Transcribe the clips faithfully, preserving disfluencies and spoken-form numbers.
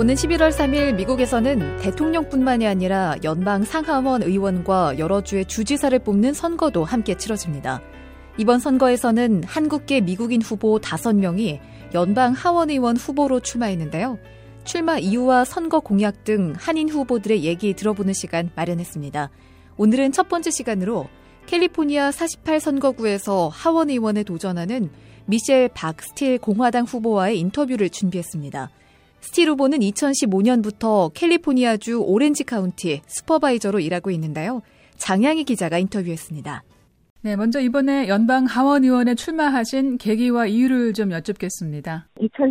오는 십일월 삼일 미국에서는 대통령뿐만이 아니라 연방 상하원 의원과 여러 주의 주지사를 뽑는 선거도 함께 치러집니다. 이번 선거에서는 한국계 미국인 후보 다섯 명이 연방 하원의원 후보로 출마했는데요. 출마 이유와 선거 공약 등 한인 후보들의 얘기 들어보는 시간 마련했습니다. 오늘은 첫 번째 시간으로 캘리포니아 사십팔 선거구에서 하원의원에 도전하는 미셸 박스틸 공화당 후보와의 인터뷰를 준비했습니다. 스틸 후보는 이천십오년부터 캘리포니아주 오렌지 카운티 슈퍼바이저로 일하고 있는데요. 장양희 기자가 인터뷰했습니다. 네, 먼저 이번에 연방 하원의원에 출마하신 계기와 이유를 좀 여쭙겠습니다.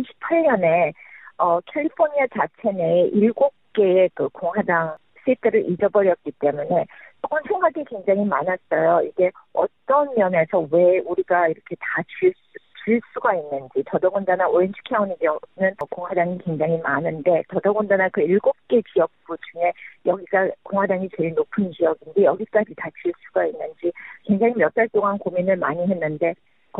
이천십팔년에 어, 캘리포니아 자체 내에 일곱 개의 그 공화당 시트를 잊어버렸기 때문에 그런 생각이 굉장히 많았어요. 이게 어떤 면에서 왜 우리가 이렇게 다 질 질 수가 있는지. 더더군다나 오렌지 카운티는 공화당이 굉장히 많은데 더더군다나 그 일곱 개 지역구 중에 여기가 공화당이 제일 높은 지역인데 여기까지 다 질 수가 있는지 굉장히 몇 달 동안 고민을 많이 했는데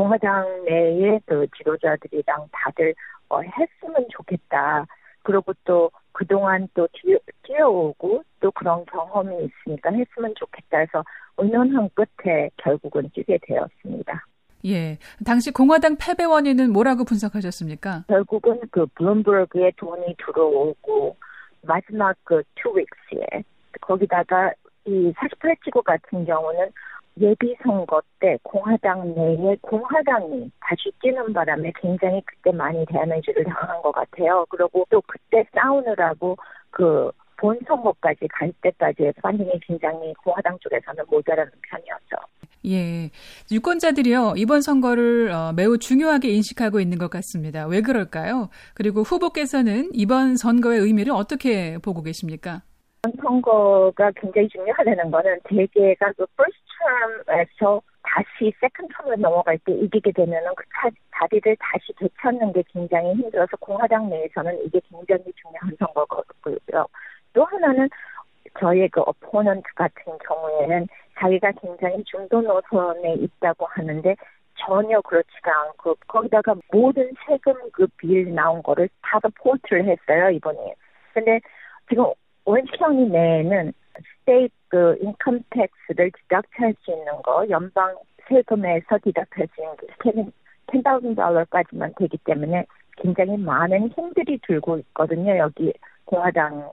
공화당 내의 그 지도자들이랑 다들 어, 했으면 좋겠다. 그리고 또 그동안 또 뛰어, 뛰어오고 또 그런 경험이 있으니까 했으면 좋겠다 해서 의논한 끝에 결국은 뛰게 되었습니다. 예, 당시 공화당 패배 원인은 뭐라고 분석하셨습니까? 결국은 그 블룸버그에 돈이 들어오고 마지막 그 투 윅스에 거기다가 이 사십팔 지구 같은 경우는 예비 선거 때 공화당 내에 공화당이 다시 뛰는 바람에 굉장히 그때 많이 데미지를 당한 것 같아요. 그리고 또 그때 싸우느라고 그 본 선거까지 갈 때까지의 펀딩이 굉장히 공화당 쪽에서는 모자라는 편이었죠. 예, 유권자들이요 이번 선거를 어, 매우 중요하게 인식하고 있는 것 같습니다. 왜 그럴까요? 그리고 후보께서는 이번 선거의 의미를 어떻게 보고 계십니까? 이번 선거가 굉장히 중요하다는 거는 대개가 그 first term에서 다시 second term으로 넘어갈 때 이기게 되면은 그 자리를 다시 되찾는 게 굉장히 힘들어서 공화당 내에서는 이게 굉장히 중요한 선거고요. 또 하나는 저희의 그 어포넌트 같은 경우에는 자기가 굉장히 중도 노선에 있다고 하는데 전혀 그렇지가 않고 거기다가 모든 세금 그 빌 나온 거를 다 포트를 했어요, 이번에. 근데 지금 오렌지 카운티 내에는 스테이트 그 인컴 텍스를 디덕트할 수 있는 거, 연방 세금에서 디덕트할 수 있는 게 ten thousand 달러까지만 되기 때문에 굉장히 많은 힘들이 들고 있거든요, 여기 공화당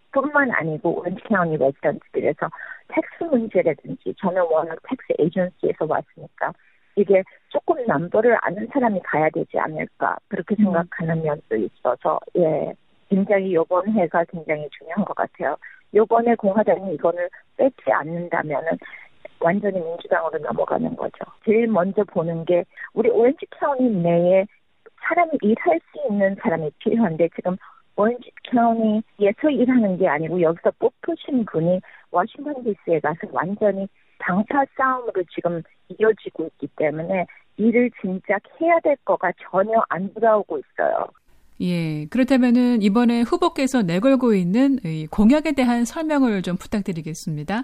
뿐만 아니고 오렌지 카운티 레지던트들에서 텍스 문제라든지 저는 워낙 텍스 에이전시에서 왔으니까 이게 조금 넘버를 아는 사람이 가야 되지 않을까 그렇게 생각하는 면도 있어서 예 굉장히 이번 해가 굉장히 중요한 것 같아요. 이번에 공화당이 이거를 뺏지 않는다면은 완전히 민주당으로 넘어가는 거죠. 제일 먼저 보는 게 우리 오렌지 카운티 내에 사람이 일할 수 있는 사람이 필요한데 지금 오렌지 카운티에서 일하는 게 아니고 여기서 뽑히신 분이 워싱턴 디씨에 가서 완전히 당사 싸움으로 지금 이어지고 있기 때문에 일을 진짜 해야 될 거가 전혀 안 돌아오고 있어요. 예, 그렇다면은 이번에 후보께서 내걸고 있는 이 공약에 대한 설명을 좀 부탁드리겠습니다.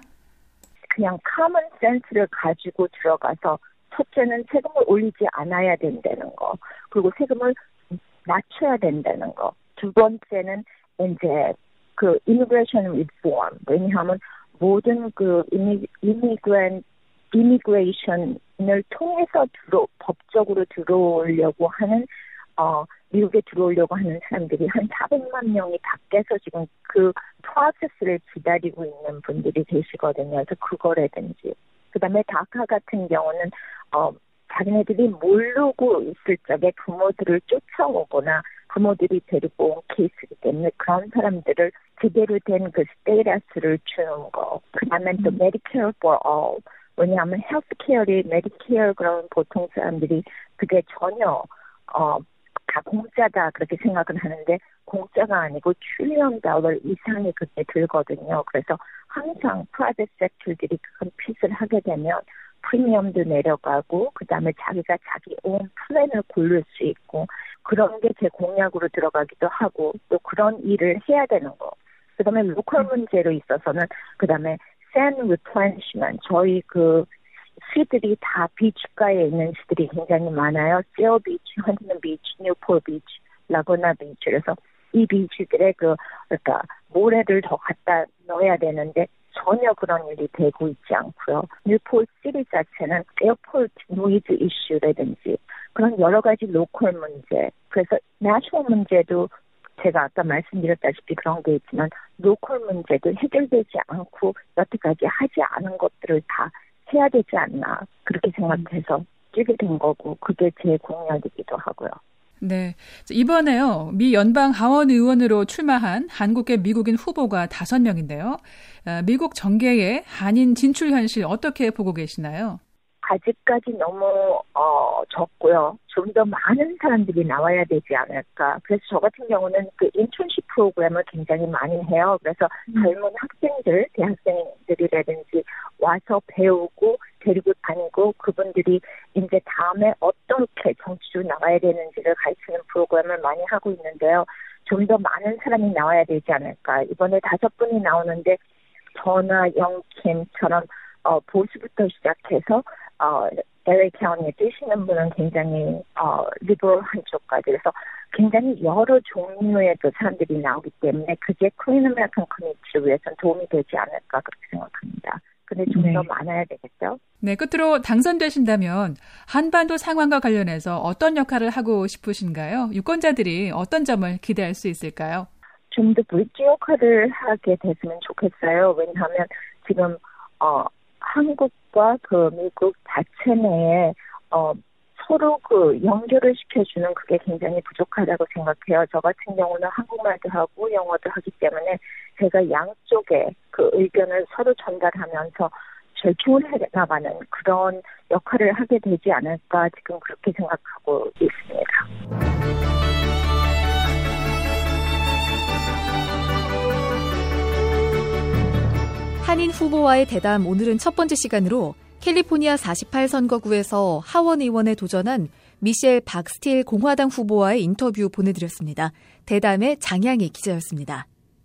그냥 커먼 센스를 가지고 들어가서 첫째는 세금을 올리지 않아야 된다는 거, 그리고 세금을 낮춰야 된다는 거. 두 번째는 이제 그 immigration reform. 왜냐하면 모든 그 이미그랜 이미그레이션을 통해서 들어 법적으로 들어오려고 하는 어 미국에 들어오려고 하는 사람들이 한 사백만 명이 밖에서 지금 그 프로세스를 기다리고 있는 분들이 계시거든요. 그래서 그거라든지 그다음에 다카 같은 경우는 어 자기네들이 모르고 있을 적에 부모들을 쫓아오거나 부모들이 데리고 온 케이스이기 때문에 그런 사람들을 제대로 된 그 스테이터스를 주는 거. 그다음에 또 Medicare for all. 왜냐하면 헬스케어리 메디케어 그런 보통 사람들이 그게 전혀 어, 다 공짜다 그렇게 생각을 하는데 공짜가 아니고 트릴리언 달러 이상이 그때 들거든요. 그래서 항상 프라이빗 섹터들이 큰 핏을 하게 되면 프리미엄도 내려가고 그다음에 자기가 자기 온 플랜을 고를 수 있고 그런 게 제 공약으로 들어가기도 하고 또 그런 일을 해야 되는 거. 그다음에 로컬 문제로 있어서는 그다음에 sand replenishment. 저희 그 시들이 다 비치가에 있는 시들이 굉장히 많아요. 세어 비치, 헌트는 비치, 뉴포 비치, 라구나 비치. 그래서 이 비주들의 그 그러니까 모래를 더 갖다 넣어야 되는데 전혀 그런 일이 되고 있지 않고요. 뉴포트 시티 자체는 에어포트 노이즈 이슈라든지 그런 여러 가지 로컬 문제, 그래서 내셔널 문제도 제가 아까 말씀드렸다시피 그런 게 있지만 로컬 문제도 해결되지 않고 여태까지 하지 않은 것들을 다 해야 되지 않나 그렇게 생각해서 뛰게 된 거고 그게 제 공약이기도 하고요. 네. 이번에요, 미 연방 하원 의원으로 출마한 한국계 미국인 후보가 다섯 명인데요. 미국 정계의 한인 진출 현실 어떻게 보고 계시나요? 아직까지 너무 어, 적고요. 좀 더 많은 사람들이 나와야 되지 않을까. 그래서 저 같은 경우는 그 인턴십 프로그램을 굉장히 많이 해요. 그래서 음. 젊은 학생들, 대학생들이라든지 와서 배우고 데리고 다니고 그분들이 이제 다음에 어떻게 정치로 나가야 되는지를 가르치는 프로그램을 많이 하고 있는데요. 좀 더 많은 사람이 나와야 되지 않을까. 이번에 다섯 분이 나오는데 저나 영킴처럼 어, 보수부터 시작해서 어, 엘에이 카운티에 뛰시는 분은 굉장히 어, 리버럴한 쪽까지 그래서 굉장히 여러 종류의 그 사람들이 나오기 때문에 그게 코리안 아메리칸 커뮤니티를 위해서는 도움이 되지 않을까 그렇게 생각합니다. 근데 좀 더 네. 많아야 되겠죠? 네, 끝으로 당선되신다면 한반도 상황과 관련해서 어떤 역할을 하고 싶으신가요? 유권자들이 어떤 점을 기대할 수 있을까요? 좀 더 브릿지 역할을 하게 됐으면 좋겠어요. 왜냐하면 지금 어, 한국과 그 미국 자체 내에 어, 서로 그 연결을 시켜주는 그게 굉장히 부족하다고 생각해요. 저 같은 경우는 한국말도 하고 영어도 하기 때문에 제가 양쪽의 그 의견을 서로 전달하면서 절충을 해나가는 그런 역할을 하게 되지 않을까 지금 그렇게 생각하고 있습니다. 한인 후보와의 대담 오늘은 첫 번째 시간으로 캘리포니아 사십팔 선거구에서 하원 의원에 도전한 미셸 박스틸 공화당 후보와의 인터뷰 보내드렸습니다. 대담의 장양희 기자였습니다.